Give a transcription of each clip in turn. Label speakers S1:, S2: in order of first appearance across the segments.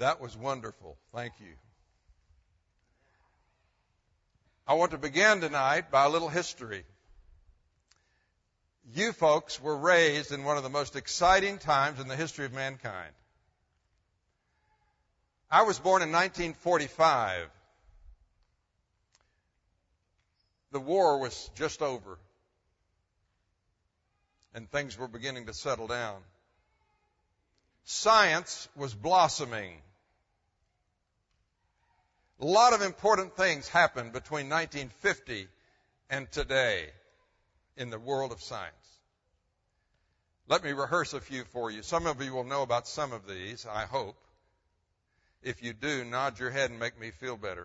S1: That was wonderful. Thank you. I want to begin tonight by a little history. You folks were raised in one of the most exciting times in the history of mankind. I was born in 1945. The war was just over, and things were beginning to settle down. Science was blossoming. A lot of important things happened between 1950 and today in the world of science. Let me rehearse a few for you. Some of you will know about some of these, I hope. If you do, nod your head and make me feel better.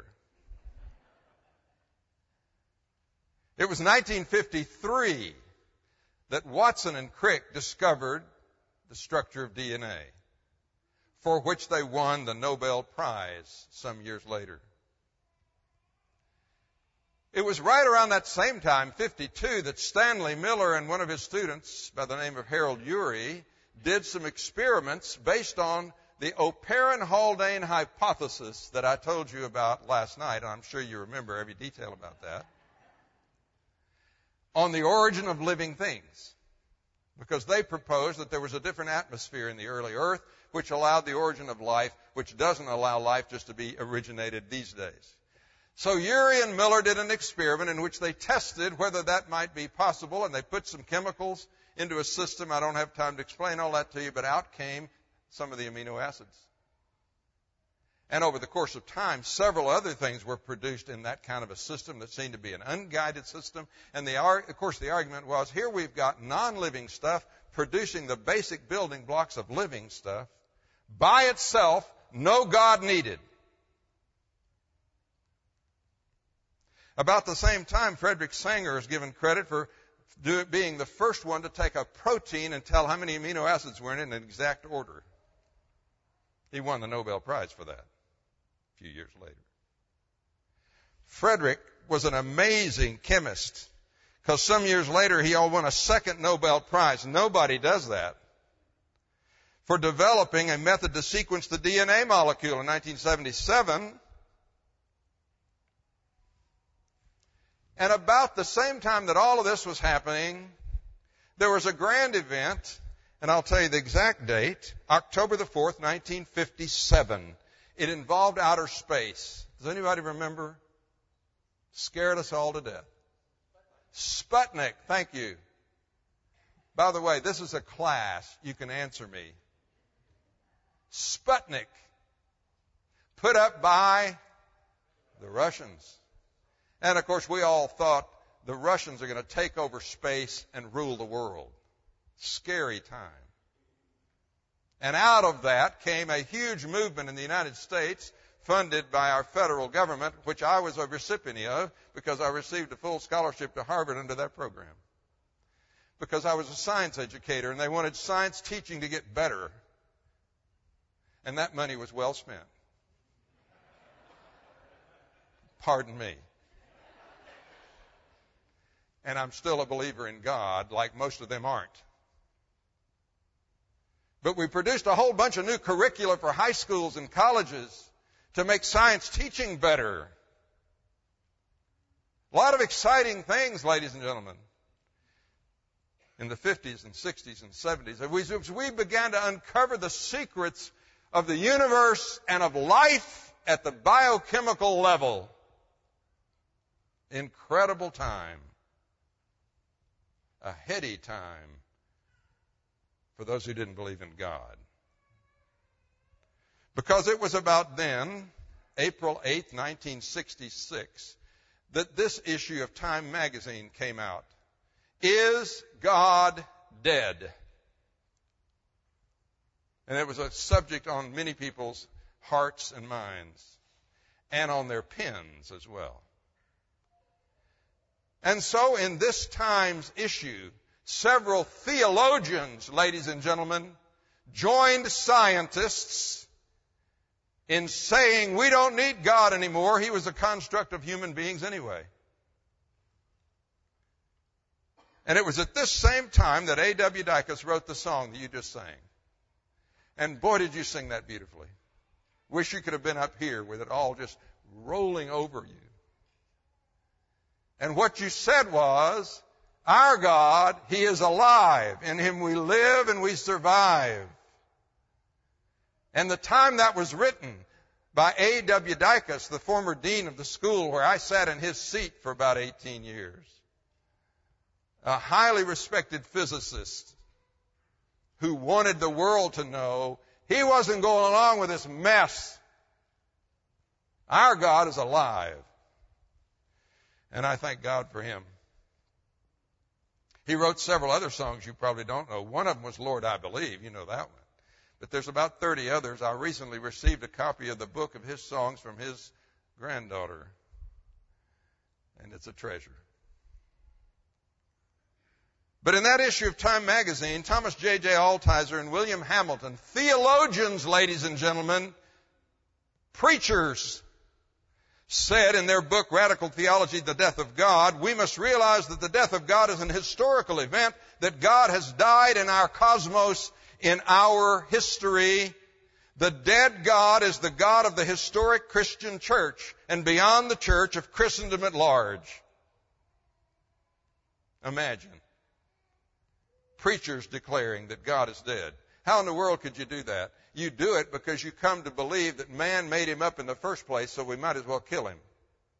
S1: It was 1953 that Watson and Crick discovered the structure of DNA, for which they won the Nobel Prize some years later. It was right around that same time, 52, that Stanley Miller and one of his students by the name of Harold Urey did some experiments based on the Oparin-Haldane hypothesis that I told you about last night. I'm sure you remember every detail about that. On the origin of living things. Because they proposed that there was a different atmosphere in the early earth which allowed the origin of life, which doesn't allow life just to be originated these days. So Urey and Miller did an experiment in which they tested whether that might be possible, and they put some chemicals into a system. I don't have time to explain all that to you, but out came some of the amino acids. And over the course of time, several other things were produced in that kind of a system that seemed to be an unguided system. And of course the argument was, here we've got non-living stuff producing the basic building blocks of living stuff. By itself, no God needed. About the same time, Frederick Sanger is given credit for being the first one to take a protein and tell how many amino acids were in it in an exact order. He won the Nobel Prize for that a few years later. Frederick was an amazing chemist, because some years later he won a second Nobel Prize. Nobody does that. For developing a method to sequence the DNA molecule in 1977. And about the same time that all of this was happening, there was a grand event, and I'll tell you the exact date, October the 4th, 1957. It involved outer space. Does anybody remember? Scared us all to death. Sputnik, thank you. By the way, this is a class. You can answer me. Sputnik, put up by the Russians. And, of course, we all thought the Russians are going to take over space and rule the world. Scary time. And out of that came a huge movement in the United States funded by our federal government, which I was a recipient of because I received a full scholarship to Harvard under that program. Because I was a science educator, and they wanted science teaching to get better. And that money was well spent. Pardon me. And I'm still a believer in God, like most of them aren't. But we produced a whole bunch of new curricula for high schools and colleges to make science teaching better. A lot of exciting things, ladies and gentlemen, in the 50s and 60s and 70s. As we began to uncover the secrets of the universe and of life at the biochemical level. Incredible time. A heady time for those who didn't believe in God. Because it was about then, April 8th, 1966, that this issue of Time magazine came out. Is God dead? And it was a subject on many people's hearts and minds, and on their pens as well. And so in this Times issue, several theologians, ladies and gentlemen, joined scientists in saying we don't need God anymore. He was a construct of human beings anyway. And it was at this same time that A.W. Dicus wrote the song that you just sang. And boy, did you sing that beautifully. Wish you could have been up here with it all just rolling over you. And what you said was, our God, He is alive. In Him we live and we survive. And the time that was written by A.W. Dicus, the former dean of the school where I sat in his seat for about 18 years, a highly respected physicist who wanted the world to know he wasn't going along with this mess. Our God is alive. And I thank God for Him. He wrote several other songs you probably don't know. One of them was Lord, I Believe. You know that one. But there's about 30 others. I recently received a copy of the book of his songs from his granddaughter. And it's a treasure. But in that issue of Time magazine, Thomas J.J. Altizer and William Hamilton, theologians, ladies and gentlemen, preachers, said in their book, Radical Theology, The Death of God, we must realize that the death of God is an historical event, that God has died in our cosmos, in our history. The dead God is the God of the historic Christian church, and beyond the church of Christendom at large. Imagine preachers declaring that God is dead. How in the world could you do that? You do it because you come to believe that man made him up in the first place, so we might as well kill him.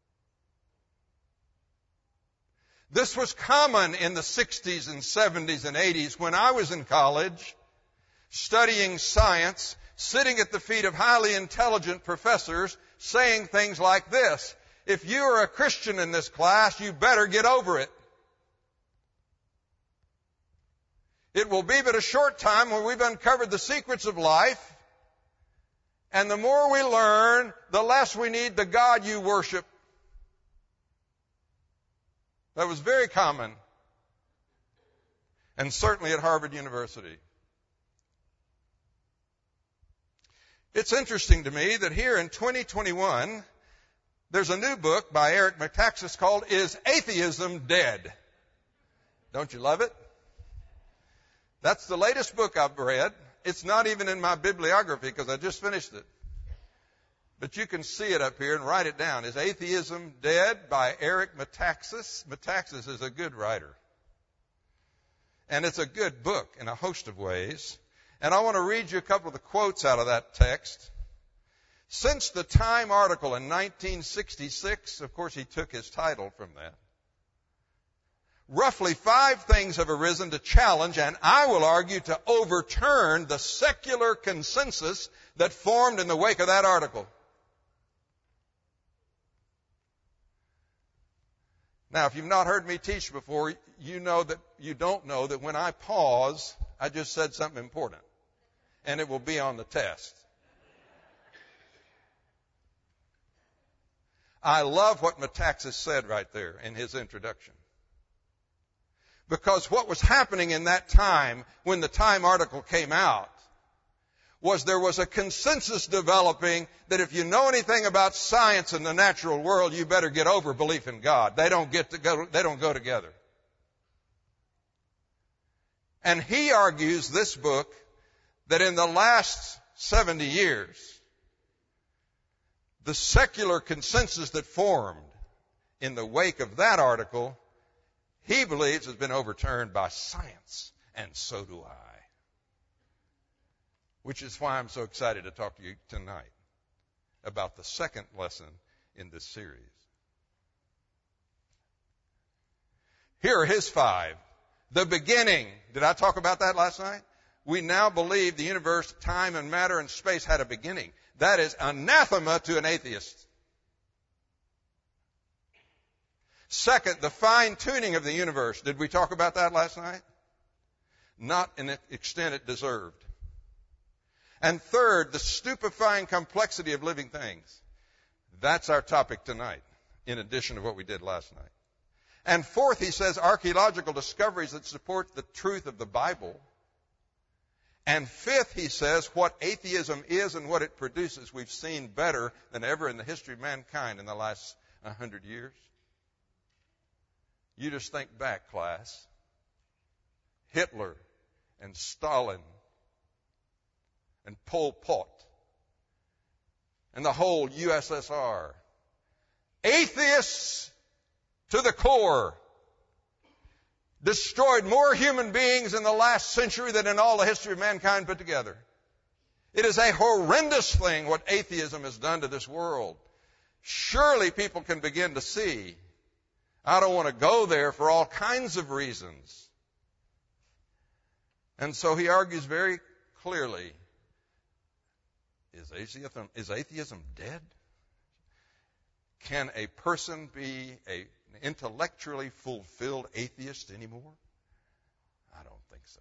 S1: This was common in the 60s and 70s and 80s when I was in college, studying science, sitting at the feet of highly intelligent professors, saying things like this: if you are a Christian in this class, you better get over it. It will be but a short time when we've uncovered the secrets of life, and the more we learn, the less we need the God you worship. That was very common, and certainly at Harvard University. It's interesting to me that here in 2021, there's a new book by Eric Metaxas called Is Atheism Dead? Don't you love it? That's the latest book I've read. It's not even in my bibliography because I just finished it. But you can see it up here and write it down. Is Atheism Dead? By Eric Metaxas. Metaxas is a good writer. And it's a good book in a host of ways. And I want to read you a couple of the quotes out of that text. Since the Time article in 1966, of course he took his title from that, roughly 5 things have arisen to challenge, and I will argue to overturn, the secular consensus that formed in the wake of that article. Now, if you've not heard me teach before, you don't know that when I pause, I just said something important, and it will be on the test. I love what Metaxas said right there in his introduction. Because what was happening in that time when the Time article came out was there was a consensus developing that if you know anything about science and the natural world, you better get over belief in God. They don't go together. And he argues, this book, that in the last 70 years, the secular consensus that formed in the wake of that article, he believes has been overturned by science, and so do I. Which is why I'm so excited to talk to you tonight about the second lesson in this series. Here are his 5. The beginning. Did I talk about that last night? We now believe the universe, time and matter and space had a beginning. That is anathema to an atheist. Second, the fine-tuning of the universe. Did we talk about that last night? Not in the extent it deserved. And third, the stupefying complexity of living things. That's our topic tonight, in addition to what we did last night. And fourth, he says, archaeological discoveries that support the truth of the Bible. And fifth, he says, what atheism is and what it produces, we've seen better than ever in the history of mankind in the last 100 years. You just think back, class. Hitler and Stalin and Pol Pot and the whole USSR. Atheists to the core destroyed more human beings in the last century than in all the history of mankind put together. It is a horrendous thing what atheism has done to this world. Surely people can begin to see. I don't want to go there for all kinds of reasons. And so he argues very clearly, is atheism dead? Can a person be an intellectually fulfilled atheist anymore? I don't think so.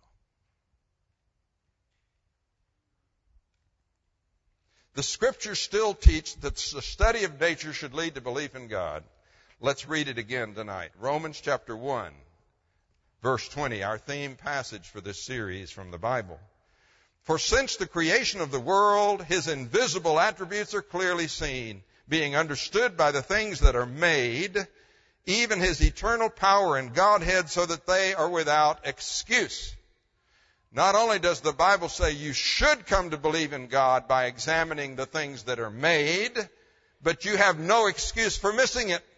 S1: The Scriptures still teach that the study of nature should lead to belief in God. Let's read it again tonight. Romans chapter 1, verse 20, our theme passage for this series from the Bible. For since the creation of the world, His invisible attributes are clearly seen, being understood by the things that are made, even His eternal power and Godhead, so that they are without excuse. Not only does the Bible say you should come to believe in God by examining the things that are made, but you have no excuse for missing it.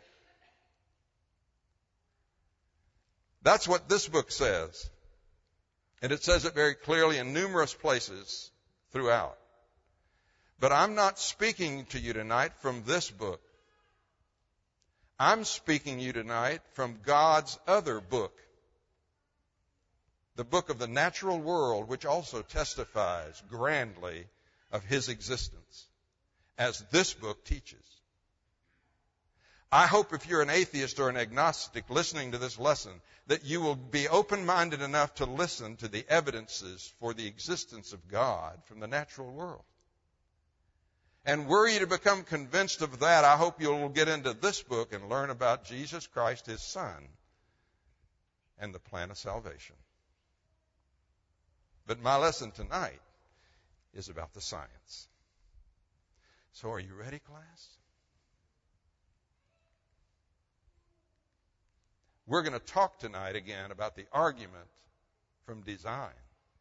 S1: That's what this book says. And it says it very clearly in numerous places throughout. But I'm not speaking to you tonight from this book. I'm speaking to you tonight from God's other book. The book of the natural world, which also testifies grandly of His existence, as this book teaches. I hope if you're an atheist or an agnostic listening to this lesson, that you will be open-minded enough to listen to the evidences for the existence of God from the natural world. And were you to become convinced of that, I hope you'll get into this book and learn about Jesus Christ, His Son, and the plan of salvation. But my lesson tonight is about the science. So are you ready, class? We're going to talk tonight again about the argument from design.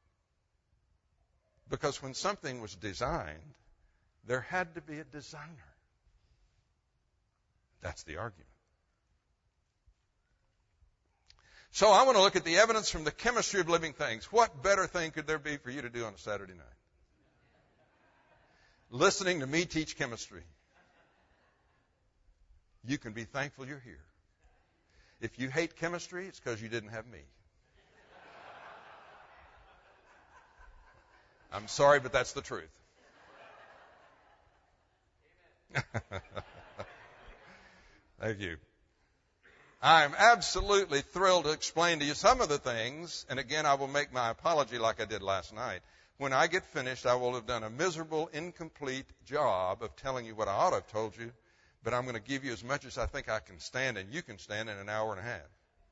S1: Because when something was designed, there had to be a designer. That's the argument. So I want to look at the evidence from the chemistry of living things. What better thing could there be for you to do on a Saturday night? Listening to me teach chemistry. You can be thankful you're here. If you hate chemistry, it's because you didn't have me. I'm sorry, but that's the truth. Thank you. I'm absolutely thrilled to explain to you some of the things, and again, I will make my apology like I did last night. When I get finished, I will have done a miserable, incomplete job of telling you what I ought to have told you, but I'm going to give you as much as I think I can stand and you can stand in an hour and a half.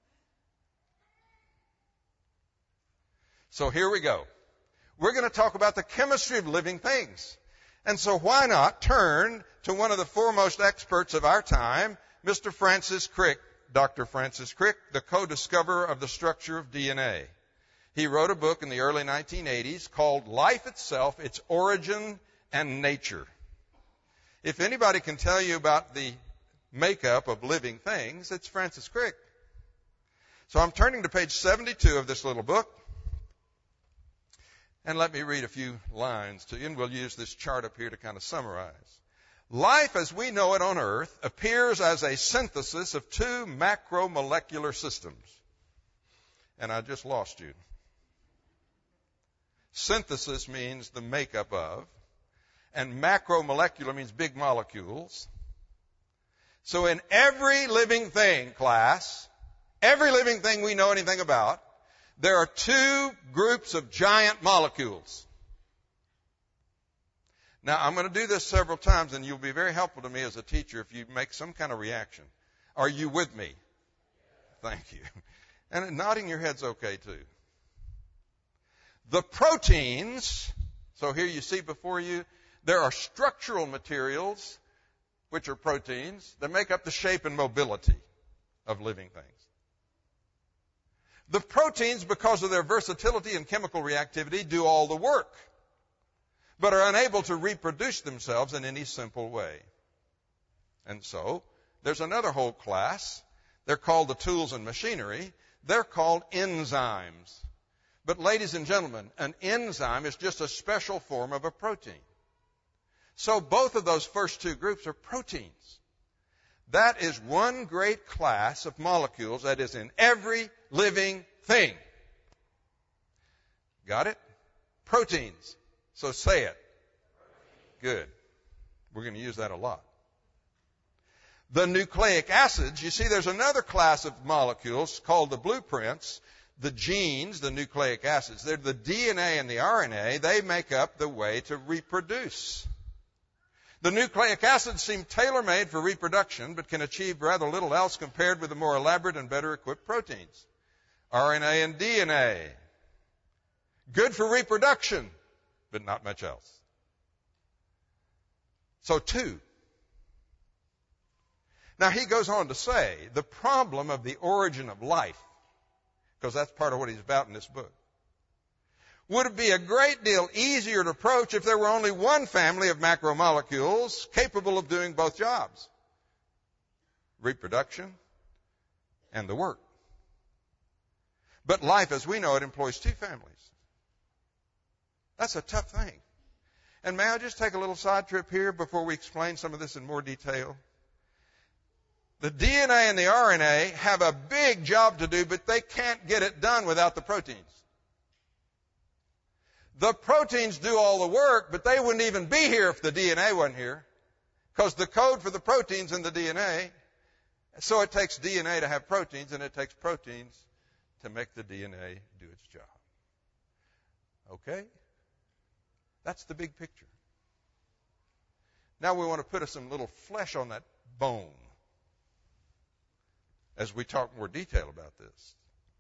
S1: So here we go. We're going to talk about the chemistry of living things. And so why not turn to one of the foremost experts of our time, Mr. Francis Crick, Dr. Francis Crick, the co-discoverer of the structure of DNA. He wrote a book in the early 1980s called Life Itself, Its Origin and Nature. If anybody can tell you about the makeup of living things, it's Francis Crick. So I'm turning to page 72 of this little book. And let me read a few lines to you, and we'll use this chart up here to kind of summarize. Life as we know it on Earth appears as a synthesis of two macromolecular systems. And I just lost you. Synthesis means the makeup of, and macromolecular means big molecules. So in every living thing, class, every living thing we know anything about, there are two groups of giant molecules. Now, I'm going to do this several times, and you'll be very helpful to me as a teacher if you make some kind of reaction. Are you with me? Thank you. And nodding your head's okay, too. The proteins, so here you see before you, there are structural materials, which are proteins, that make up the shape and mobility of living things. The proteins, because of their versatility and chemical reactivity, do all the work. but are unable to reproduce themselves in any simple way. And so, there's another whole class. They're called the tools and machinery. They're called enzymes. But ladies and gentlemen, an enzyme is just a special form of a protein. So both of those first two groups are proteins. That is one great class of molecules that is in every living thing. Got it? Proteins. So say it. Good. We're going to use that a lot. The nucleic acids, you see there's another class of molecules called the blueprints. The genes, the nucleic acids, they're the DNA and the RNA. They make up the way to reproduce. The nucleic acids seem tailor-made for reproduction, but can achieve rather little else compared with the more elaborate and better equipped proteins. RNA and DNA. Good for reproduction, but not much else. So two. Now he goes on to say, the problem of the origin of life, because that's part of what he's about in this book, would be a great deal easier to approach if there were only one family of macromolecules capable of doing both jobs. Reproduction and the work. But life as we know it employs two families. That's a tough thing. And may I just take a little side trip here before we explain some of this in more detail? The DNA and the RNA have a big job to do, but they can't get it done without the proteins. The proteins do all the work, but they wouldn't even be here if the DNA wasn't here, because the code for the proteins in the DNA. So it takes DNA to have proteins, and it takes proteins to make the DNA do its job. Okay? That's the big picture. Now we want to put some little flesh on that bone as we talk more detail about this.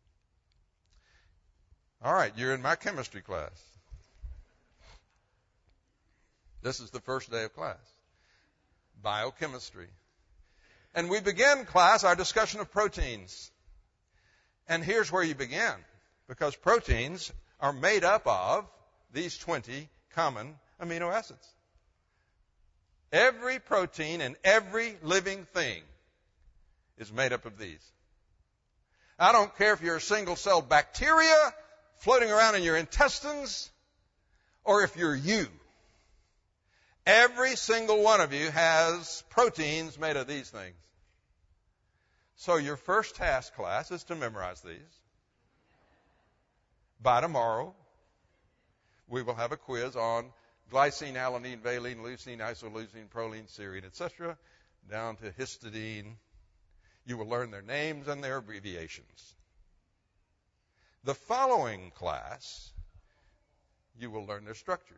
S1: All right, you're in my chemistry class. This is the first day of class. Biochemistry. And we begin class, our discussion of proteins. And here's where you begin, because proteins are made up of these 20 common amino acids. Every protein in every living thing is made up of these. I don't care if you're a single-celled bacteria floating around in your intestines or if you're you. Every single one of you has proteins made of these things. So your first task, class, is to memorize these. By tomorrow, we will have a quiz on glycine, alanine, valine, leucine, isoleucine, proline, serine, etc., down to histidine. You will learn their names and their abbreviations. The following class, you will learn their structures.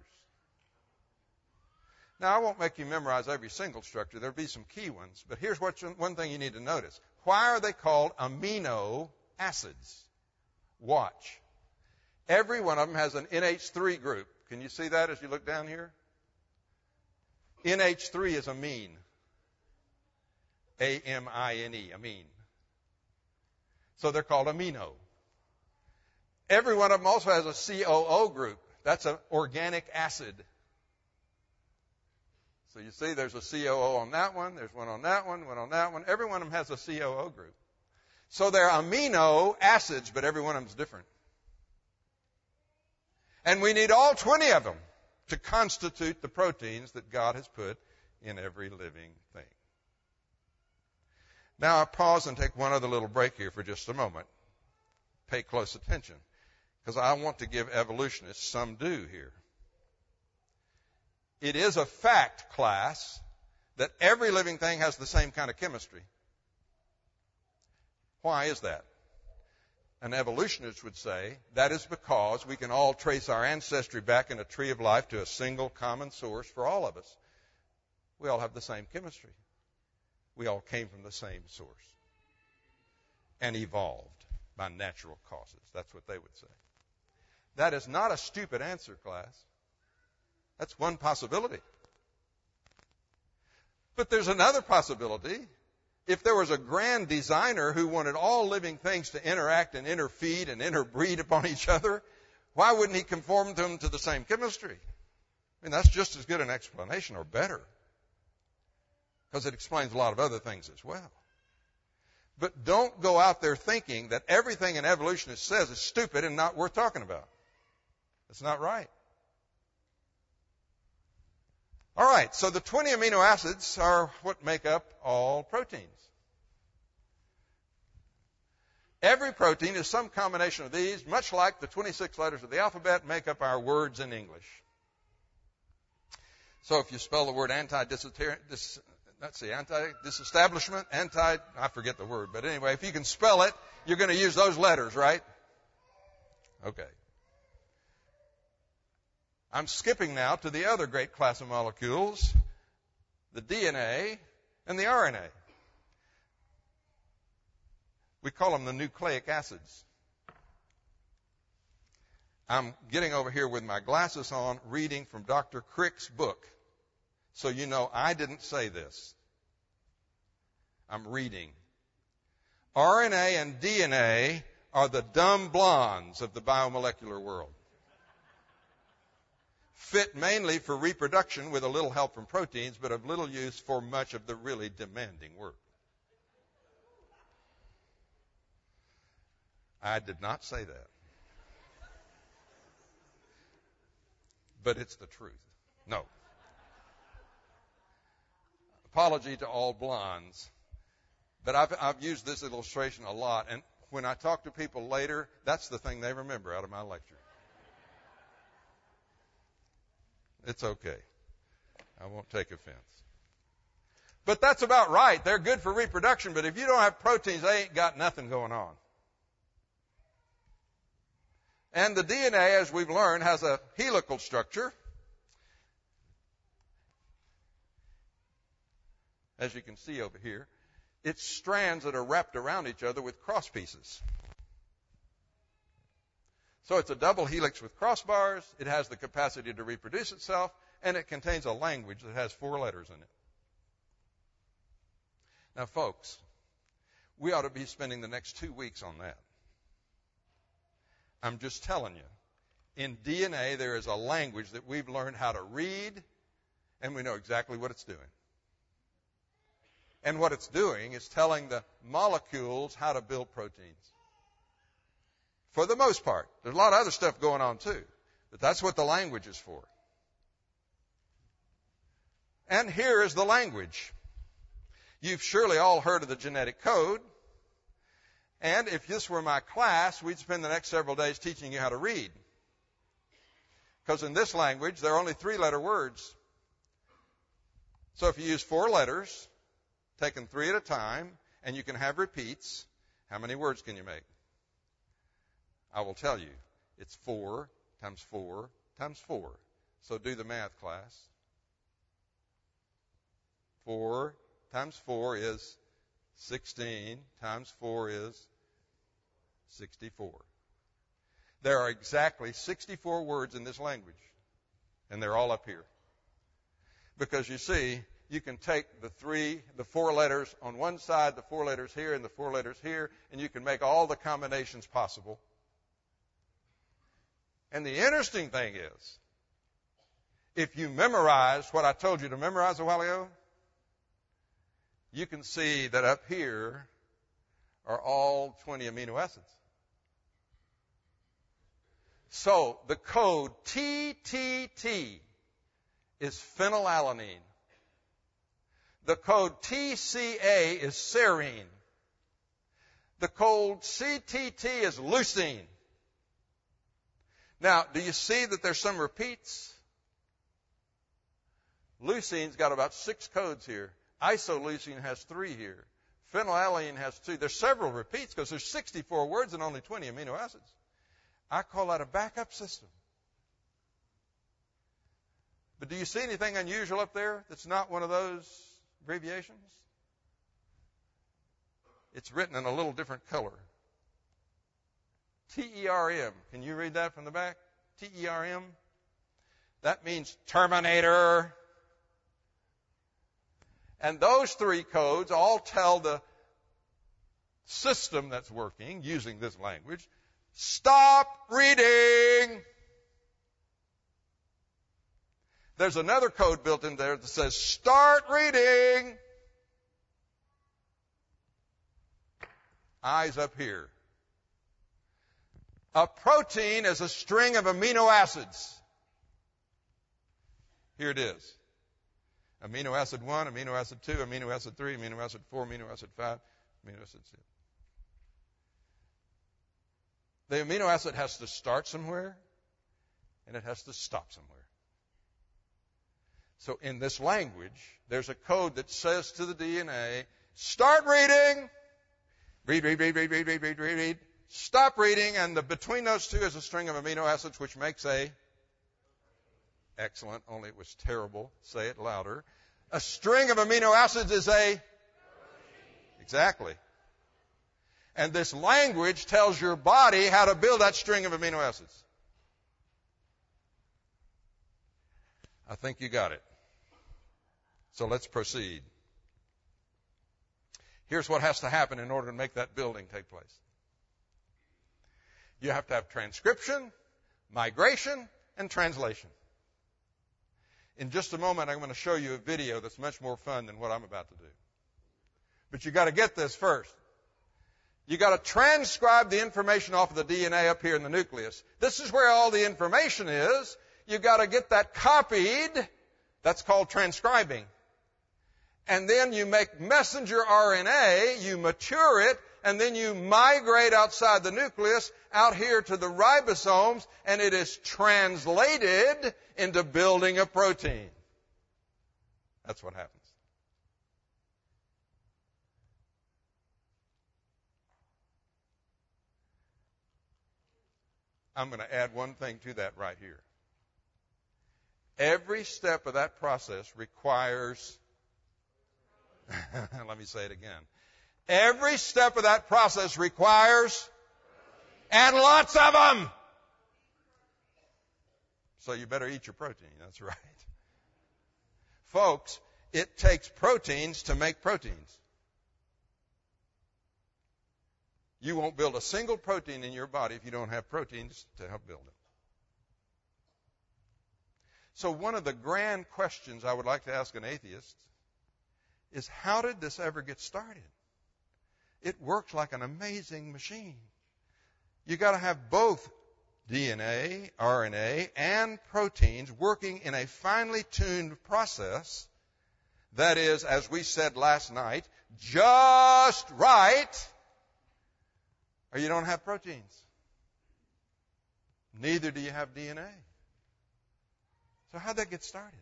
S1: Now, I won't make you memorize every single structure. There'll be some key ones. But here's one thing you need to notice. Why are they called amino acids? Watch. Every one of them has an NH3 group. Can you see that as you look down here? NH3 is amine. A-M-I-N-E, amine. So they're called amino. Every one of them also has a COO group. That's an organic acid. So you see there's a COO on that one, there's one on that one on that one. Every one of them has a COO group. So they're amino acids, but every one of them is different. And we need all 20 of them to constitute the proteins that God has put in every living thing. Now I'll pause and take one other little break here for just a moment. Pay close attention, because I want to give evolutionists some due here. It is a fact, class, that every living thing has the same kind of chemistry. Why is that? An evolutionist would say that is because we can all trace our ancestry back in a tree of life to a single common source for all of us. We all have the same chemistry. We all came from the same source and evolved by natural causes. That's what they would say. That is not a stupid answer, class. That's one possibility. But there's another possibility. If there was a grand designer who wanted all living things to interact and interfeed and interbreed upon each other, why wouldn't he conform them to the same chemistry? I mean, that's just as good an explanation or better, because it explains a lot of other things as well. But don't go out there thinking that everything an evolutionist says is stupid and not worth talking about. That's not right. All right, so the 20 amino acids are what make up all proteins. Every protein is some combination of these, much like the 26 letters of the alphabet make up our words in English. So if you spell the word disestablishment, I forget the word, but anyway, if you can spell it, you're going to use those letters, right? Okay. I'm skipping now to the other great class of molecules, the DNA and the RNA. We call them the nucleic acids. I'm getting over here with my glasses on, reading from Dr. Crick's book. So you know I didn't say this. I'm reading. RNA and DNA are the dumb blondes of the biomolecular world. Fit mainly for reproduction with a little help from proteins, but of little use for much of the really demanding work. I did not say that. But it's the truth. No. Apology to all blondes. But I've used this illustration a lot, and when I talk to people later, that's the thing they remember out of my lecture. It's okay. I won't take offense. But that's about right. They're good for reproduction, but if you don't have proteins, they ain't got nothing going on. And the DNA, as we've learned, has a helical structure. As you can see over here, it's strands that are wrapped around each other with cross pieces. So it's a double helix with crossbars. It has the capacity to reproduce itself, and it contains a language that has 4 letters in it. Now, folks, we ought to be spending the next 2 weeks on that. I'm just telling you. In DNA, there is a language that we've learned how to read, and we know exactly what it's doing. And what it's doing is telling the molecules how to build proteins. For the most part. There's a lot of other stuff going on too. But that's what the language is for. And here is the language. You've surely all heard of the genetic code. And if this were my class, we'd spend the next several days teaching you how to read. Because in this language, there are only 3-letter words. So if you use 4 letters, taken 3 at a time, and you can have repeats, how many words can you make? I will tell you. It's 4 times 4 times 4. So do the math, class. 4 times 4 is 16 times 4 is 64. There are exactly 64 words in this language, and they're all up here. Because you see, you can take the 4 letters on one side, the 4 letters here, and the 4 letters here, and you can make all the combinations possible. And the interesting thing is, if you memorize what I told you to memorize a while ago, you can see that up here are all 20 amino acids. So the code TTT is phenylalanine. The code TCA is serine. The code CTT is leucine. Now, do you see that there's some repeats? Leucine's got about 6 codes here. Isoleucine has 3 here. Phenylalanine has 2. There's several repeats because there's 64 words and only 20 amino acids. I call that a backup system. But do you see anything unusual up there that's not one of those abbreviations? It's written in a little different color. TERM. Can you read that from the back? TERM. That means terminator. And those 3 codes all tell the system that's working using this language, stop reading. There's another code built in there that says, start reading. Eyes up here. A protein is a string of amino acids. Here it is. Amino acid 1, amino acid 2, amino acid 3, amino acid 4, amino acid 5, amino acid 6. The amino acid has to start somewhere, and it has to stop somewhere. So in this language, there's a code that says to the DNA, start reading. Read, read, read, read, read, read, read, read, read. Stop reading, and between those two is a string of amino acids, which makes a... Excellent, only it was terrible. Say it louder. A string of amino acids is a... Exactly. And this language tells your body how to build that string of amino acids. I think you got it. So let's proceed. Here's what has to happen in order to make that building take place. You have to have transcription, migration, and translation. In just a moment, I'm going to show you a video that's much more fun than what I'm about to do. But you got to get this first. You got to transcribe the information off of the DNA up here in the nucleus. This is where all the information is. You got to get that copied. That's called transcribing. And then you make messenger RNA, you mature it, and then you migrate outside the nucleus out here to the ribosomes, and it is translated into building a protein. That's what happens. I'm going to add one thing to that right here. Every step of that process requires... Let me say it again. Every step of that process requires, and lots of them. So you better eat your protein. That's right. Folks, it takes proteins to make proteins. You won't build a single protein in your body if you don't have proteins to help build it. So one of the grand questions I would like to ask an atheist is, how did this ever get started? It works like an amazing machine. You got to have both DNA, RNA, and proteins working in a finely tuned process that is, as we said last night, just right, or you don't have proteins. Neither do you have DNA. So how'd that get started?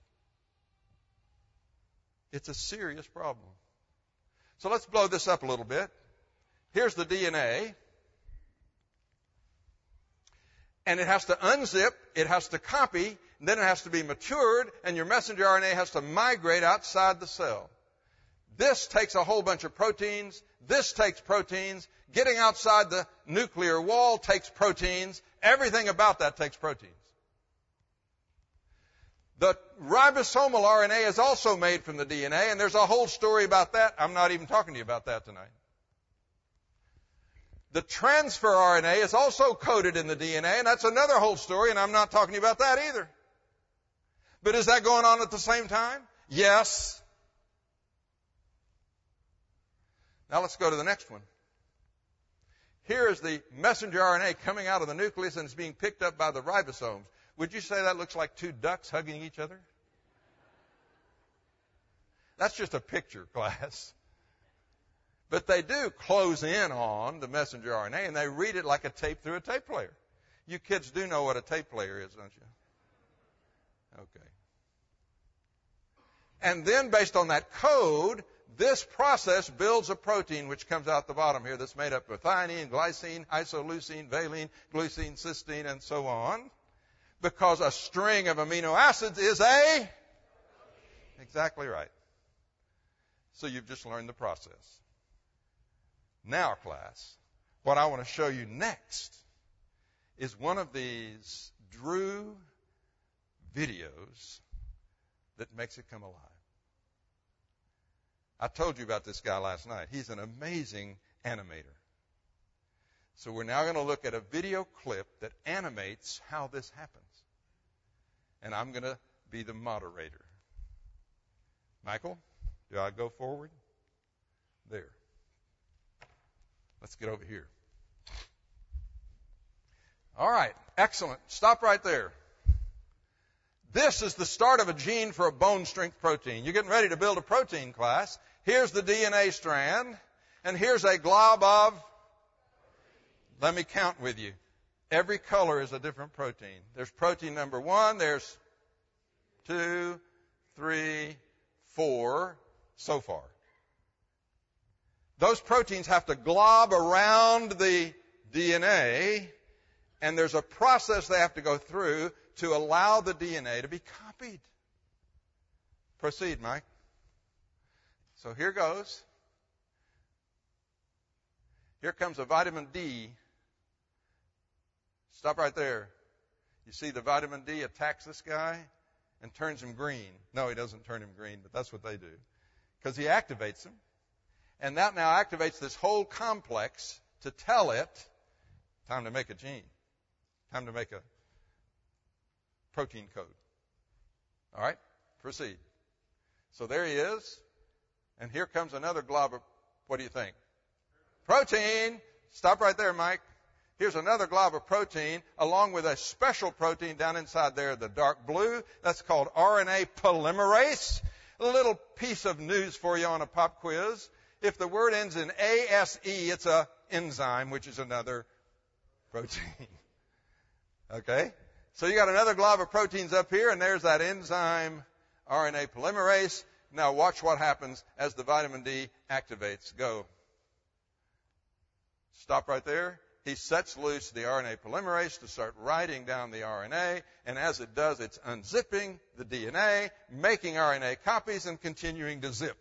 S1: It's a serious problem. So let's blow this up a little bit. Here's the DNA. And it has to unzip, it has to copy, and then it has to be matured, and your messenger RNA has to migrate outside the cell. This takes a whole bunch of proteins. This takes proteins. Getting outside the nuclear wall takes proteins. Everything about that takes proteins. The ribosomal RNA is also made from the DNA, and there's a whole story about that. I'm not even talking to you about that tonight. The transfer RNA is also coded in the DNA, and that's another whole story, and I'm not talking to you about that either. But is that going on at the same time? Yes. Now let's go to the next one. Here is the messenger RNA coming out of the nucleus, and it's being picked up by the ribosomes. Would you say that looks like two ducks hugging each other? That's just a picture, class. But they do close in on the messenger RNA, and they read it like a tape through a tape player. You kids do know what a tape player is, don't you? Okay. And then, based on that code, this process builds a protein which comes out the bottom here that's made up of methionine, glycine, isoleucine, valine, glycine, cysteine, and so on. Because a string of amino acids is a... Exactly right. So you've just learned the process. Now, class, what I want to show you next is one of these Drew videos that makes it come alive. I told you about this guy last night. He's an amazing animator. So we're now going to look at a video clip that animates how this happens. And I'm going to be the moderator. Michael, do I go forward? There. Let's get over here. All right, excellent. Stop right there. This is the start of a gene for a bone strength protein. You're getting ready to build a protein class. Here's the DNA strand, and here's a glob of, let me count with you. Every color is a different protein. There's protein number 1, there's 2, 3, 4, so far. Those proteins have to glob around the DNA, and there's a process they have to go through to allow the DNA to be copied. Proceed, Mike. So here goes. Here comes a vitamin D. Stop right there. You see the vitamin D attacks this guy and turns him green. No, he doesn't turn him green, but that's what they do. Because he activates him. And that now activates this whole complex to tell it, time to make a gene. Time to make a protein code. All right, proceed. So there he is. And here comes another glob of, what do you think? Protein. Stop right there, Mike. Here's another glob of protein along with a special protein down inside there, the dark blue. That's called RNA polymerase. A little piece of news for you on a pop quiz. If the word ends in ASE, it's an enzyme, which is another protein. Okay? So you got another glob of proteins up here, and there's that enzyme RNA polymerase. Now watch what happens as the vitamin D activates. Go. Stop right there. He sets loose the RNA polymerase to start writing down the RNA, and as it does, it's unzipping the DNA, making RNA copies, and continuing to zip.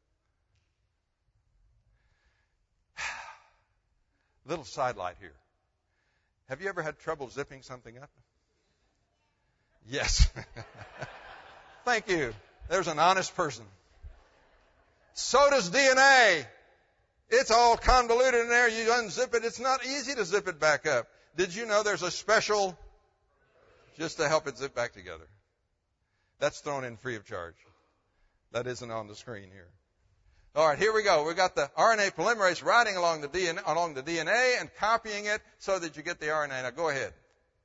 S1: Little sidelight here. Have you ever had trouble zipping something up? Yes. Thank you. There's an honest person. So does DNA. It's all convoluted in there. You unzip it. It's not easy to zip it back up. Did you know there's a special just to help it zip back together? That's thrown in free of charge. That isn't on the screen here. All right, here we go. We've got the RNA polymerase writing along the DNA and copying it so that you get the RNA. Now go ahead.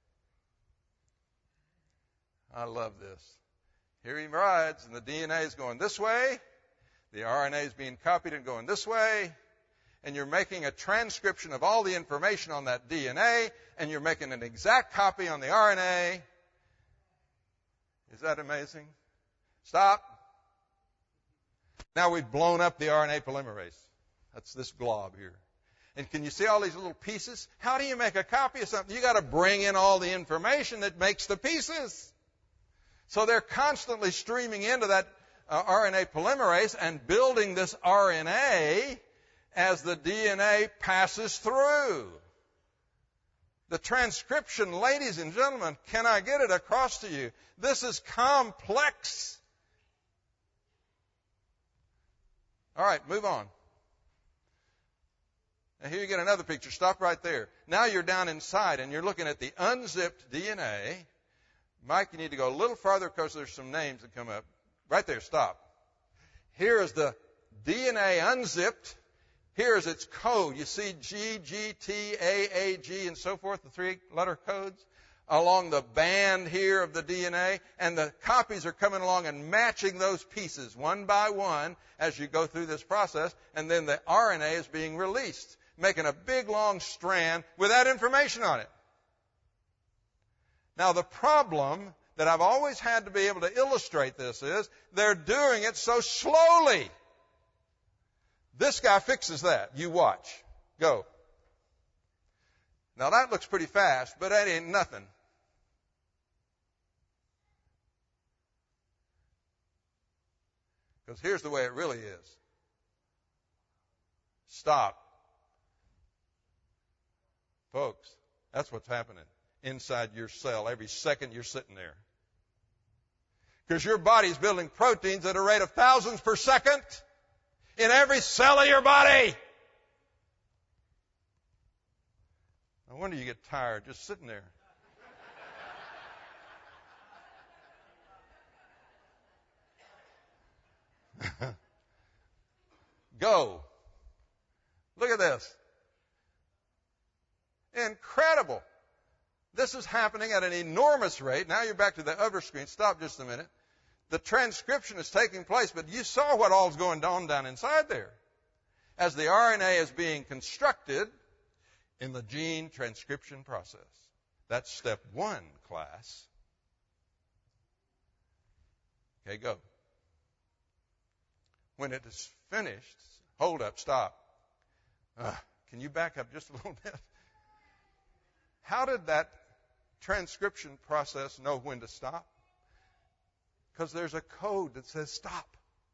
S1: I love this. Here he rides, and the DNA is going this way. The RNA is being copied and going this way. And you're making a transcription of all the information on that DNA, and you're making an exact copy on the RNA. Is that amazing? Stop. Now we've blown up the RNA polymerase. That's this glob here. And can you see all these little pieces? How do you make a copy of something? You got to bring in all the information that makes the pieces. So they're constantly streaming into that RNA polymerase and building this RNA as the DNA passes through. The transcription, ladies and gentlemen, can I get it across to you? This is complex. All right, move on. Now here you get another picture. Stop right there. Now you're down inside and you're looking at the unzipped DNA. Mike, you need to go a little farther because there's some names that come up. Right there, stop. Here is the DNA unzipped. Here is its code. You see G, G, T, A, G, and so forth, the 3-letter codes along the band here of the DNA. And the copies are coming along and matching those pieces one by one as you go through this process. And then the RNA is being released, making a big, long strand with that information on it. Now, the problem that I've always had to be able to illustrate this is they're doing it so slowly. This guy fixes that. You watch. Go. Now, that looks pretty fast, but that ain't nothing. Because here's the way it really is. Stop. Folks, that's what's happening inside your cell every second you're sitting there. Because your body's building proteins at a rate of thousands per second in every cell of your body. No wonder you get tired just sitting there. Go. Look at this. Incredible. This is happening at an enormous rate. Now you're back to the other screen. Stop just a minute. The transcription is taking place, but you saw what all's going on down inside there. As the RNA is being constructed in the gene transcription process. That's step 1, class. Okay, go. When it is finished, hold up, stop. Can you back up just a little bit? How did that transcription process know when to stop? Because there's a code that says stop.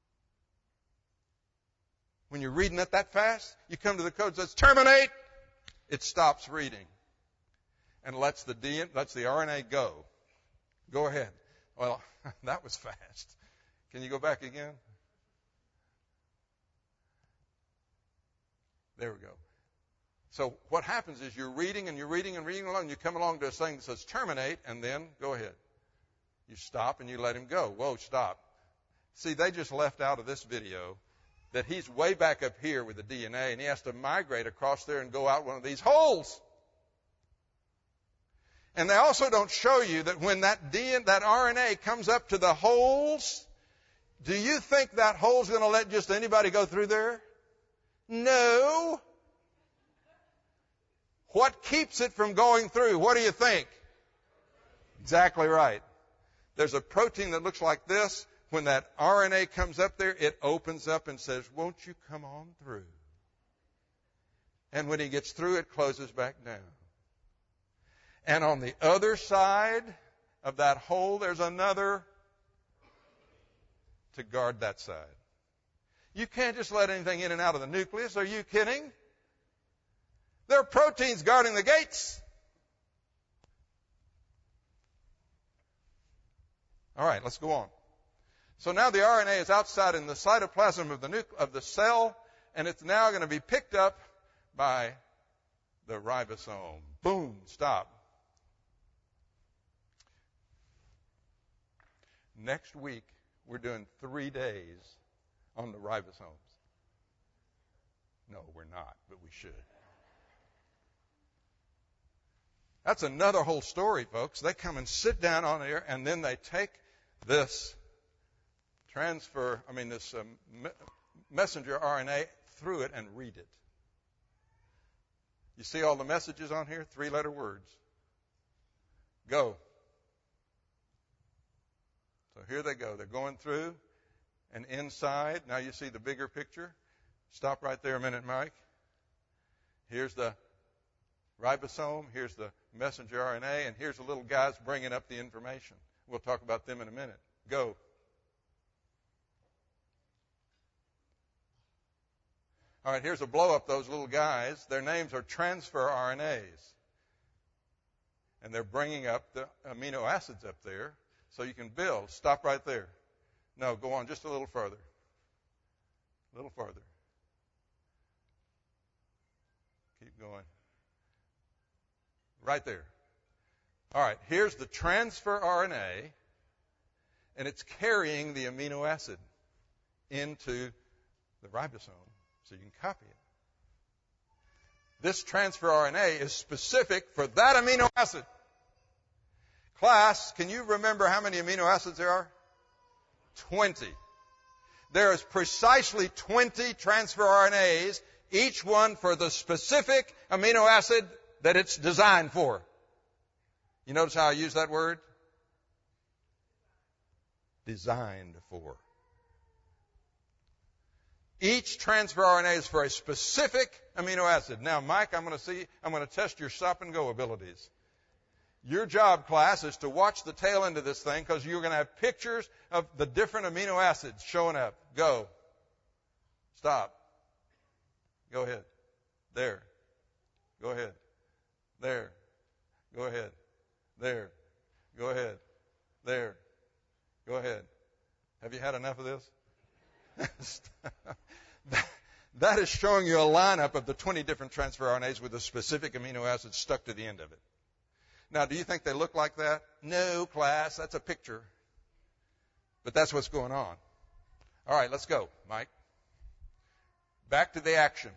S1: When you're reading it that fast, you come to the code that says terminate. It stops reading and lets the RNA go. Go ahead. Well, that was fast. Can you go back again? There we go. So what happens is you're reading and you're reading and reading along. You come along to a thing that says terminate, and then go ahead. You stop and you let him go. Whoa, stop. See, they just left out of this video that he's way back up here with the DNA, and he has to migrate across there and go out one of these holes. And they also don't show you that when that RNA comes up to the holes, do you think that hole's going to let just anybody go through there? No. What keeps it from going through? What do you think? Exactly right. There's a protein that looks like this. When that RNA comes up there, it opens up and says, won't you come on through? And when he gets through, it closes back down. And on the other side of that hole, there's another to guard that side. You can't just let anything in and out of the nucleus. Are you kidding? There are proteins guarding the gates. All right, let's go on. So now the RNA is outside in the cytoplasm of the cell, and it's now going to be picked up by the ribosome. Boom, stop. Next week, we're doing 3 days on the ribosomes. No, we're not, but we should. That's another whole story, folks. They come and sit down on there, and then they take this messenger RNA through it and read it. You see all the messages on here? 3-letter words. Go. So here they go. They're going through, and inside, now you see the bigger picture. Stop right there a minute, Mike. Here's the ribosome, here's the messenger RNA, and here's the little guys bringing up the information. We'll talk about them in a minute. Go. All right, here's a blow-up, those little guys. Their names are transfer RNAs. And they're bringing up the amino acids up there so you can build. Stop right there. No, go on just a little further. A little farther. Keep going. Right there. All right, here's the transfer RNA, and it's carrying the amino acid into the ribosome so you can copy it. This transfer RNA is specific for that amino acid. Class, can you remember how many amino acids there are? 20. There is precisely 20 transfer RNAs, each one for the specific amino acid that it's designed for. You notice how I use that word? Designed for. Each transfer RNA is for a specific amino acid. Now, Mike, I'm going to test your stop and go abilities. Your job, class, is to watch the tail end of this thing because you're going to have pictures of the different amino acids showing up. Go. Stop. Go ahead. There. Go ahead. There. Go ahead. There. Go ahead. There. Go ahead. Have you had enough of this? That is showing you a lineup of the 20 different transfer RNAs with a specific amino acid stuck to the end of it. Now, do you think they look like that? No, class, that's a picture. But that's what's going on. All right, let's go, Mike. Back to the action.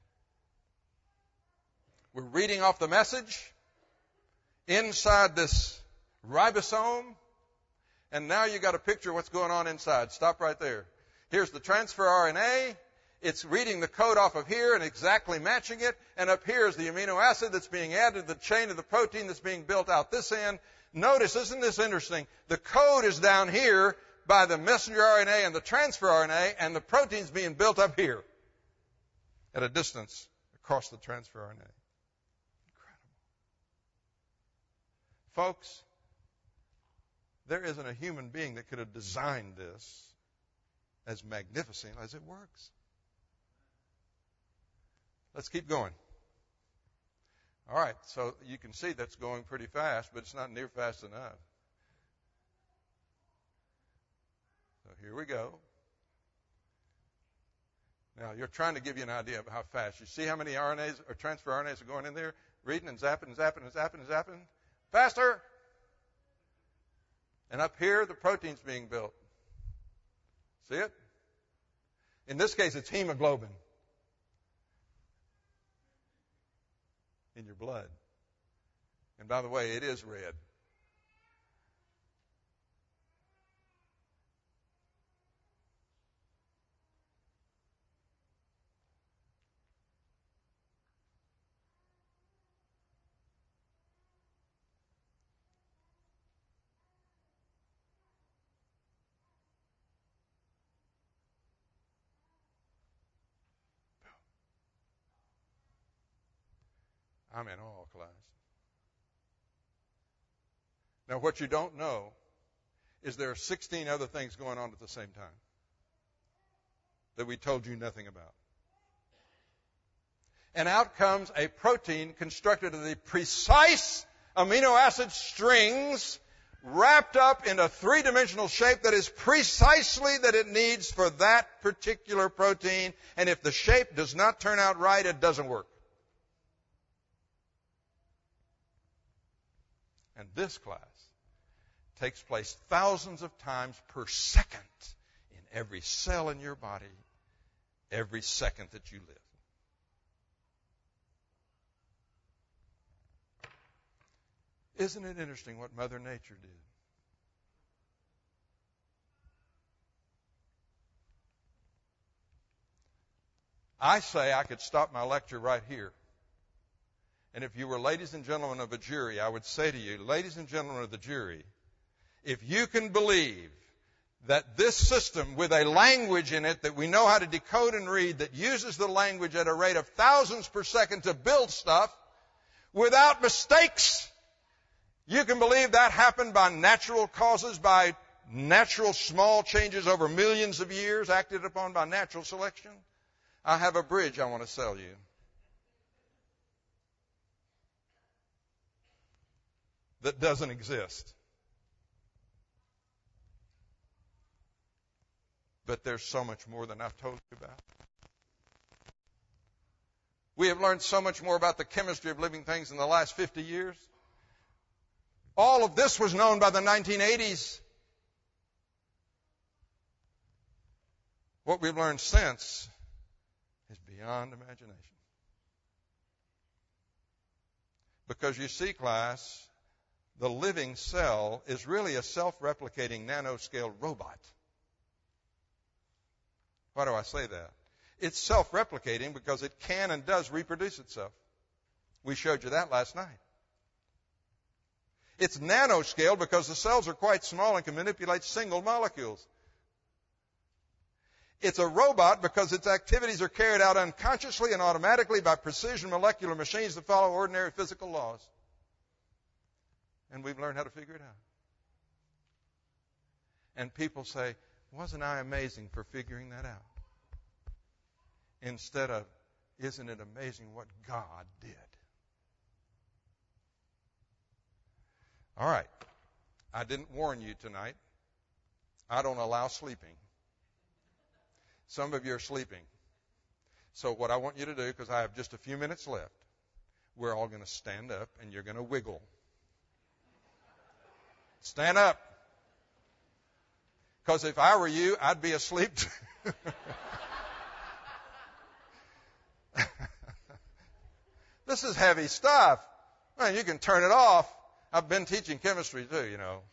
S1: We're reading off the message inside this ribosome, and now you got a picture of what's going on inside. Stop right there. Here's the transfer RNA. It's reading the code off of here and exactly matching it, and up here is the amino acid that's being added to the chain of the protein that's being built out this end. Notice, isn't this interesting? The code is down here by the messenger RNA and the transfer RNA, and the protein's being built up here at a distance across the transfer RNA. Incredible. Folks, there isn't a human being that could have designed this as magnificent as it works. Let's keep going. All right, so you can see that's going pretty fast, but it's not near fast enough. So here we go. Now, you're trying to give you an idea of how fast. You see how many RNAs or transfer RNAs are going in there? Reading and zapping and zapping and zapping and zapping. Faster! And up here, the protein's being built. See it? In this case, it's hemoglobin in your blood. And by the way, it is red. I'm in awe, class. Now, what you don't know is there are 16 other things going on at the same time that we told you nothing about. And out comes a protein constructed of the precise amino acid strings wrapped up in a three-dimensional shape that is precisely that it needs for that particular protein. And if the shape does not turn out right, it doesn't work. And this, class, takes place thousands of times per second in every cell in your body, every second that you live. Isn't it interesting what Mother Nature did? I say I could stop my lecture right here. And if you were ladies and gentlemen of a jury, I would say to you, ladies and gentlemen of the jury, if you can believe that this system with a language in it that we know how to decode and read that uses the language at a rate of thousands per second to build stuff without mistakes, you can believe that happened by natural causes, by natural small changes over millions of years acted upon by natural selection. I have a bridge I want to sell you. That doesn't exist. But there's so much more than I've told you about. We have learned so much more about the chemistry of living things in the last 50 years. All of this was known by the 1980s. What we've learned since is beyond imagination. Because you see, class, the living cell is really a self-replicating nanoscale robot. Why do I say that? It's self-replicating because it can and does reproduce itself. We showed you that last night. It's nanoscale because the cells are quite small and can manipulate single molecules. It's a robot because its activities are carried out unconsciously and automatically by precision molecular machines that follow ordinary physical laws. And we've learned how to figure it out. And people say, wasn't I amazing for figuring that out? Instead of, isn't it amazing what God did? All right. I didn't warn you tonight. I don't allow sleeping. Some of you are sleeping. So what I want you to do, because I have just a few minutes left, we're all going to stand up and you're going to wiggle. Stand up. Because if I were you, I'd be asleep. this is heavy stuff. Well, you can turn it off. I've been teaching chemistry too, you know.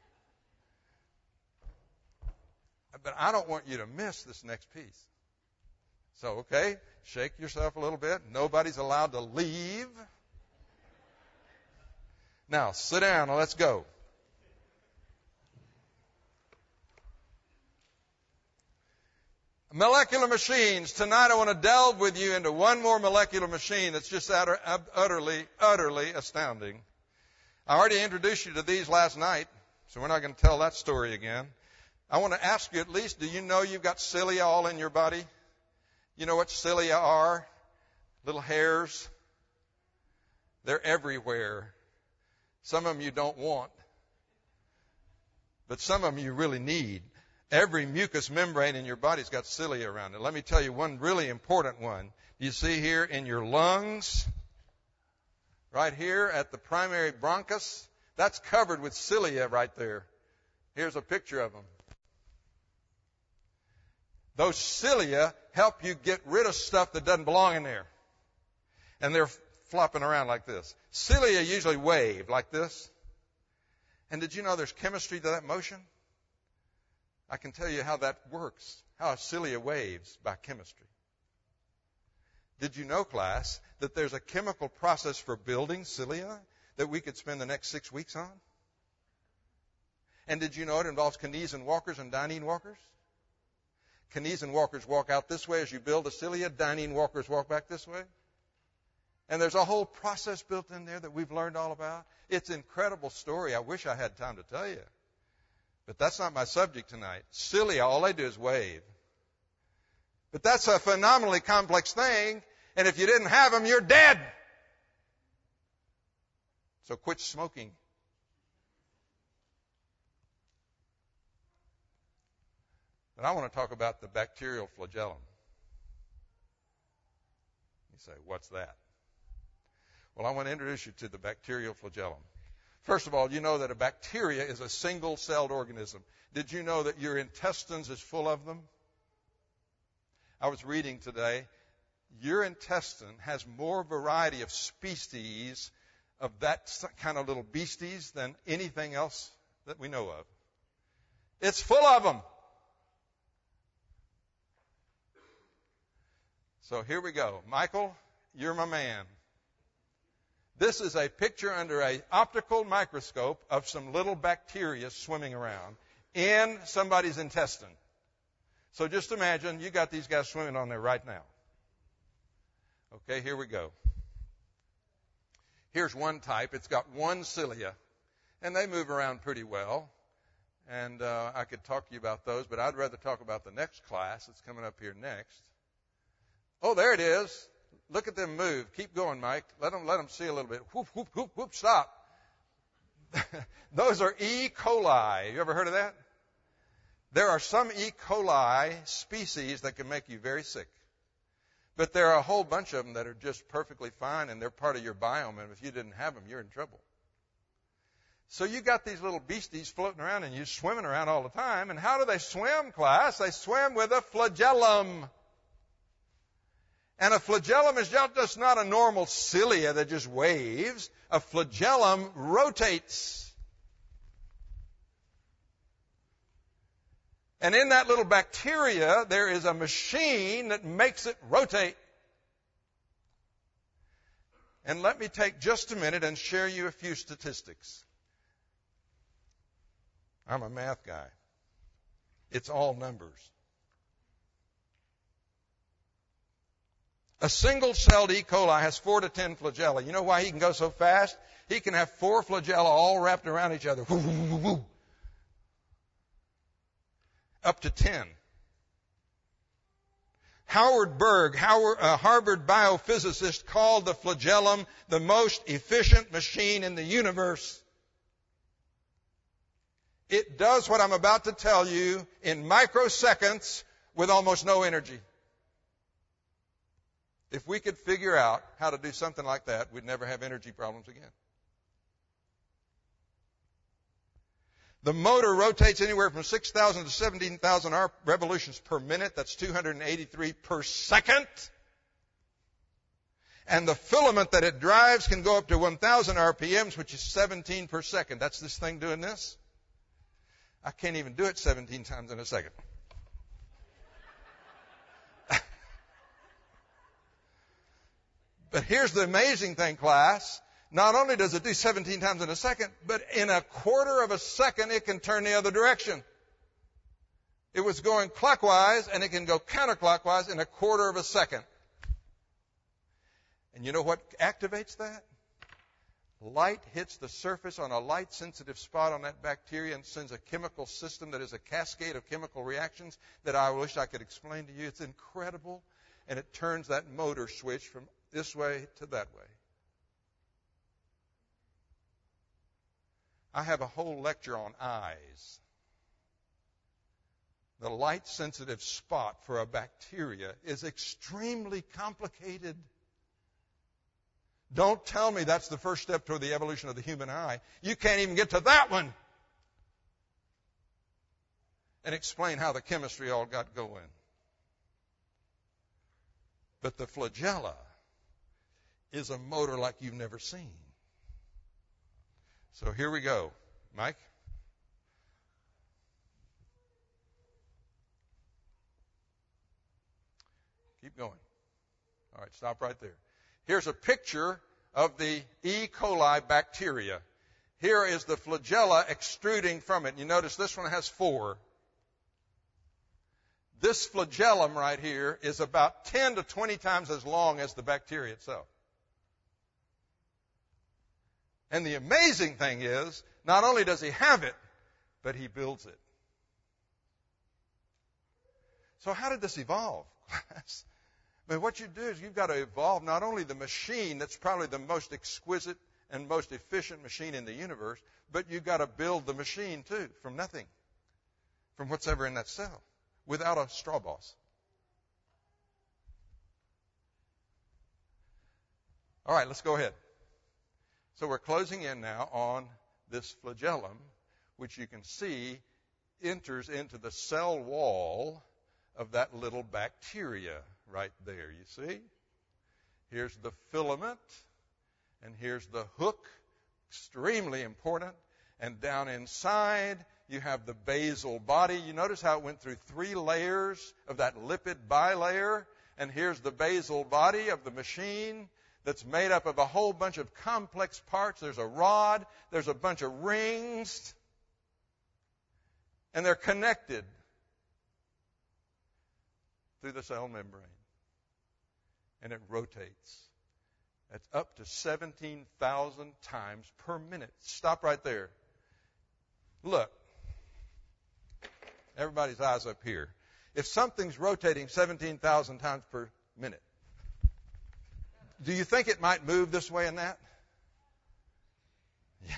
S1: But I don't want you to miss this next piece. So, okay, shake yourself a little bit. Nobody's allowed to leave. Now, sit down and let's go. Molecular machines. Tonight I want to delve with you into one more molecular machine that's just utterly astounding. I already introduced you to these last night, so we're not going to tell that story again. I want to ask you at least, do you know you've got cilia all in your body? You know what cilia are? Little hairs. They're everywhere. Some of them you don't want, but some of them you really need. Every mucous membrane in your body's got cilia around it. Let me tell you one really important one. You see here in your lungs, right here at the primary bronchus, that's covered with cilia right there. Here's a picture of them. Those cilia help you get rid of stuff that doesn't belong in there. And they're flopping around like this. Cilia usually wave like this. And did you know there's chemistry to that motion? I can tell you how that works, how a cilia waves by chemistry. Did you know, class, that there's a chemical process for building cilia that we could spend the next 6 weeks on? And did you know it involves Keynesian walkers and Dineen walkers? Keynesian walkers walk out this way as you build the cilia. Dineen walkers walk back this way. And there's a whole process built in there that we've learned all about. It's an incredible story. I wish I had time to tell you. But that's not my subject tonight. Cilia, all they do is wave. But that's a phenomenally complex thing. And if you didn't have them, you're dead. So quit smoking. But I want to talk about the bacterial flagellum. You say, what's that? Well, I want to introduce you to the bacterial flagellum. First of all, you know that a bacteria is a single-celled organism. Did you know that your intestines is full of them? I was reading today, your intestine has more variety of species of that kind of little beasties than anything else that we know of. It's full of them. So here we go. Michael, you're my man. This is a picture under an optical microscope of some little bacteria swimming around in somebody's intestine. So just imagine you got these guys swimming on there right now. Okay, here we go. Here's one type. It's got one cilia, and they move around pretty well. And I could talk to you about those, but I'd rather talk about the next class that's coming up here next. Oh, there it is. Look at them move. Keep going, Mike. Let them see a little bit. Whoop, whoop, whoop, whoop, stop. Those are E. coli. You ever heard of that? There are some E. coli species that can make you very sick. But there are a whole bunch of them that are just perfectly fine, and they're part of your biome, and if you didn't have them, you're in trouble. So you got these little beasties floating around, and you're swimming around all the time. And how do they swim, class? They swim with a flagellum. And a flagellum is just not a normal cilia that just waves. A flagellum rotates. And in that little bacteria, there is a machine that makes it rotate. And let me take just a minute and share you a few statistics. I'm a math guy. It's all numbers. A single-celled E. coli has 4 to 10 flagella. You know why he can go so fast? He can have 4 flagella all wrapped around each other. Woo, woo, woo, woo. Up to 10. Howard Berg, a Harvard biophysicist, called the flagellum the most efficient machine in the universe. It does what I'm about to tell you in microseconds with almost no energy. If we could figure out how to do something like that, we'd never have energy problems again. The motor rotates anywhere from 6,000 to 17,000 revolutions per minute. That's 283 per second. And the filament that it drives can go up to 1,000 RPMs, which is 17 per second. That's this thing doing this. I can't even do it 17 times in a second. But here's the amazing thing, class. Not only does it do 17 times in a second, but in a quarter of a second, it can turn the other direction. It was going clockwise, and it can go counterclockwise in a quarter of a second. And you know what activates that? Light hits the surface on a light-sensitive spot on that bacteria and sends a chemical system that is a cascade of chemical reactions that I wish I could explain to you. It's incredible. And it turns that motor switch from this way to that way. I have a whole lecture on eyes. The light-sensitive spot for a bacteria is extremely complicated. Don't tell me that's the first step toward the evolution of the human eye. You can't even get to that one and explain how the chemistry all got going. But the flagella is a motor like you've never seen. So here we go. Mike? Keep going. All right, stop right there. Here's a picture of the E. coli bacteria. Here is the flagella extruding from it. You notice this one has 4. This flagellum right here is about 10 to 20 times as long as the bacteria itself. And the amazing thing is, not only does he have it, but he builds it. So how did this evolve, class? I mean, what you do is you've got to evolve not only the machine that's probably the most exquisite and most efficient machine in the universe, but you've got to build the machine too from nothing, from what's ever in that cell, without a straw boss. All right, let's go ahead. So we're closing in now on this flagellum, which you can see enters into the cell wall of that little bacteria right there, you see? Here's the filament, and here's the hook, extremely important. And down inside, you have the basal body. You notice how it went through 3 layers of that lipid bilayer, and here's the basal body of the machine that's made up of a whole bunch of complex parts. There's a rod, there's a bunch of rings, and they're connected through the cell membrane. And it rotates. That's up to 17,000 times per minute. Stop right there. Look. Everybody's eyes up here. If something's rotating 17,000 times per minute, do you think it might move this way and that? Yeah.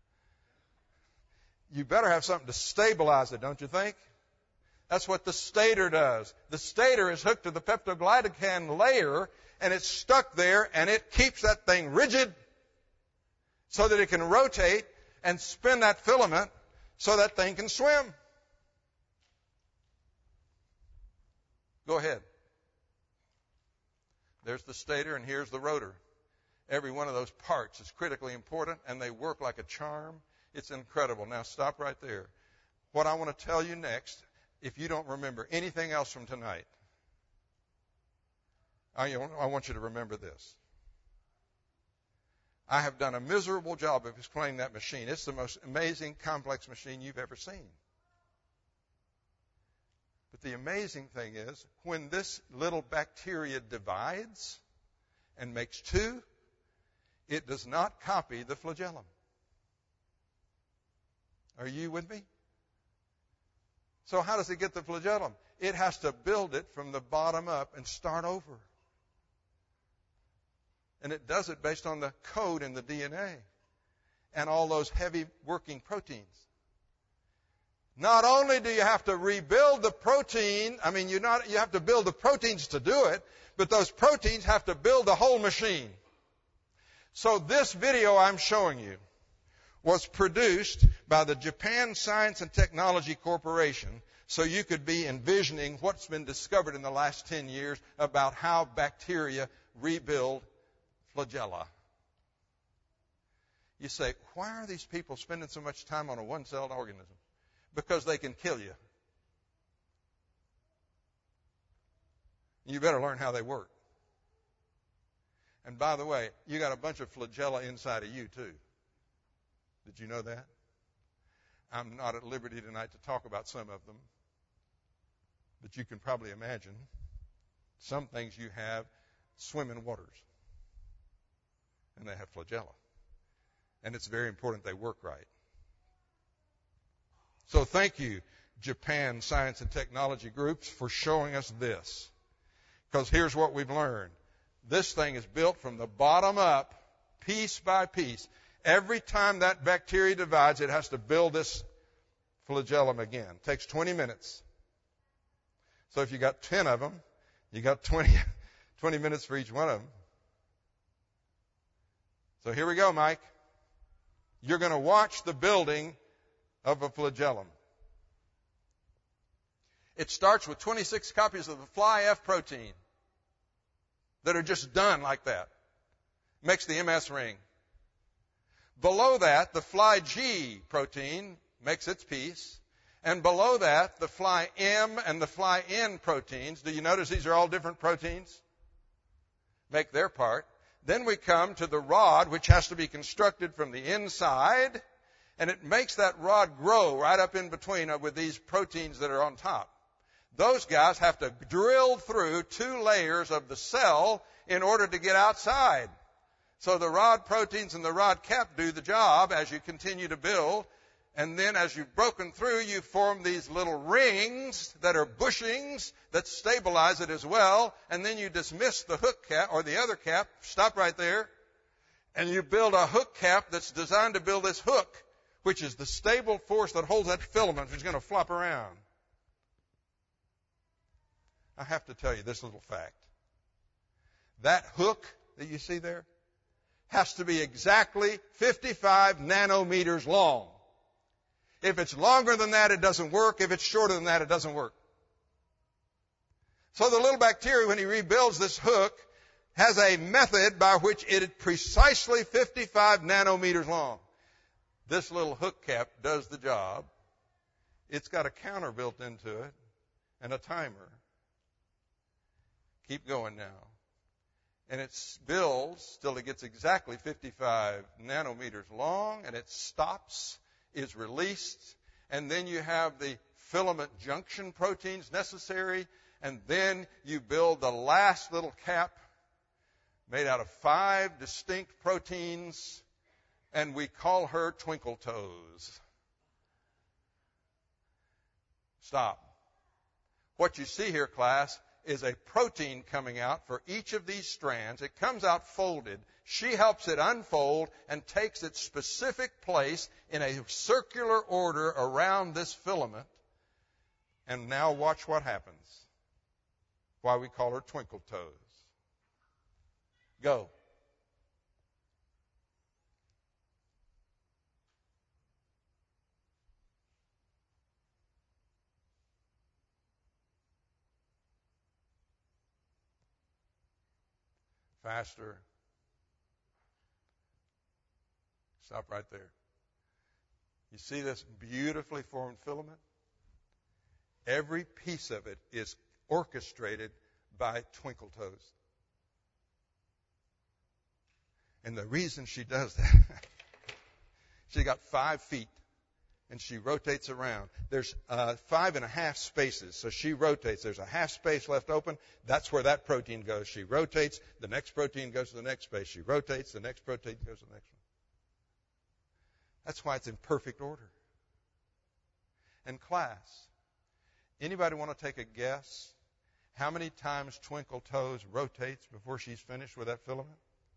S1: You better have something to stabilize it, don't you think? That's what the stator does. The stator is hooked to the peptoglycan layer, and it's stuck there, and it keeps that thing rigid so that it can rotate and spin that filament so that thing can swim. Go ahead. There's the stator, and here's the rotor. Every one of those parts is critically important, and they work like a charm. It's incredible. Now, stop right there. What I want to tell you next, if you don't remember anything else from tonight, I want you to remember this. I have done a miserable job of explaining that machine. It's the most amazing, complex machine you've ever seen. But the amazing thing is, when this little bacteria divides and makes 2, it does not copy the flagellum. Are you with me? So how does it get the flagellum? It has to build it from the bottom up and start over. And it does it based on the code in the DNA and all those heavy working proteins. Not only do you have to rebuild the protein, you have to build the proteins to do it, but those proteins have to build the whole machine. So this video I'm showing you was produced by the Japan Science and Technology Corporation, so you could be envisioning what's been discovered in the last 10 years about how bacteria rebuild flagella. You say, why are these people spending so much time on a one-celled organism? Because they can kill you. You better learn how they work. And by the way, you got a bunch of flagella inside of you too. Did you know that? I'm not at liberty tonight to talk about some of them, but you can probably imagine some things you have swim in waters, and they have flagella. And it's very important they work right. So thank you, Japan Science and Technology Groups, for showing us this. Because here's what we've learned. This thing is built from the bottom up, piece by piece. Every time that bacteria divides, it has to build this flagellum again. It takes 20 minutes. So if you got 10 of them, you got 20 minutes for each one of them. So here we go, Mike. You're going to watch the building of a flagellum. It starts with 26 copies of the Fly F protein that are just done like that. Makes the MS ring. Below that, the Fly G protein makes its piece. And below that, the Fly M and the Fly N proteins. Do you notice these are all different proteins? Make their part. Then we come to the rod, which has to be constructed from the inside. And it makes that rod grow right up in between with these proteins that are on top. Those guys have to drill through 2 layers of the cell in order to get outside. So the rod proteins and the rod cap do the job as you continue to build. And then as you've broken through, you form these little rings that are bushings that stabilize it as well. And then you dismiss the hook cap or the other cap, stop right there, and you build a hook cap that's designed to build this hook, which is the stable force that holds that filament which is going to flop around. I have to tell you this little fact. That hook that you see there has to be exactly 55 nanometers long. If it's longer than that, it doesn't work. If it's shorter than that, it doesn't work. So the little bacteria, when he rebuilds this hook, has a method by which it is precisely 55 nanometers long. This little hook cap does the job. It's got a counter built into it and a timer. Keep going now. And it builds till it gets exactly 55 nanometers long, and it stops, is released, and then you have the filament junction proteins necessary, and then you build the last little cap made out of 5 distinct proteins, and we call her Twinkle Toes. Stop. What you see here, class, is a protein coming out for each of these strands. It comes out folded. She helps it unfold and takes its specific place in a circular order around this filament. And now watch what happens. Why we call her Twinkle Toes. Go. Faster. Stop right there. You see this beautifully formed filament? Every piece of it is orchestrated by Twinkle Toes. And the reason she does that, she got 5 feet, and she rotates around. There's 5.5 spaces, so she rotates. There's a half space left open. That's where that protein goes. She rotates. The next protein goes to the next space. She rotates. The next protein goes to the next one. That's why it's in perfect order. And class, anybody want to take a guess how many times Twinkle Toes rotates before she's finished with that filament?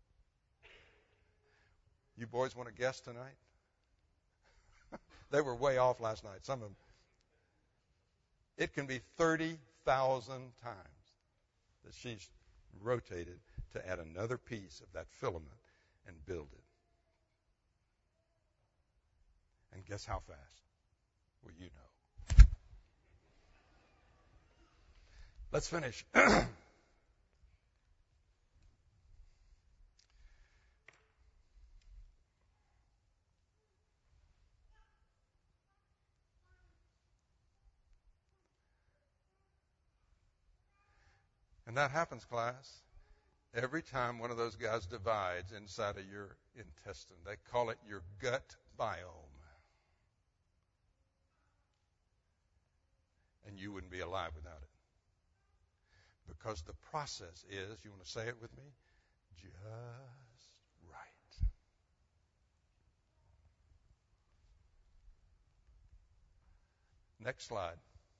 S1: You boys want to guess tonight? They were way off last night, some of them. It can be 30,000 times that she's rotated to add another piece of that filament and build it. And guess how fast? Well, you know. Let's finish. And that happens, class, every time one of those guys divides inside of your intestine. They call it your gut biome. And you wouldn't be alive without it. Because the process is, you want to say it with me? Just right. Next slide.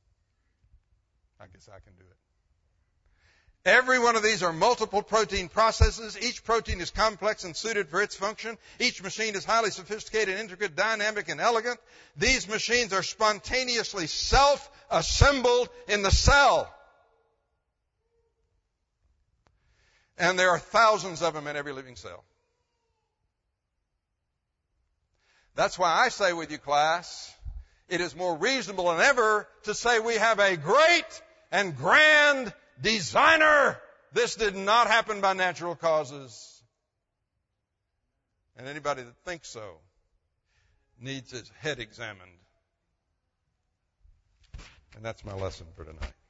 S1: I guess I can do it. Every one of these are multiple protein processes. Each protein is complex and suited for its function. Each machine is highly sophisticated, intricate, dynamic, and elegant. These machines are spontaneously self-assembled in the cell. And there are thousands of them in every living cell. That's why I say with you, class, it is more reasonable than ever to say we have a great and grand designer. This did not happen by natural causes. And anybody that thinks so needs his head examined. And that's my lesson for tonight.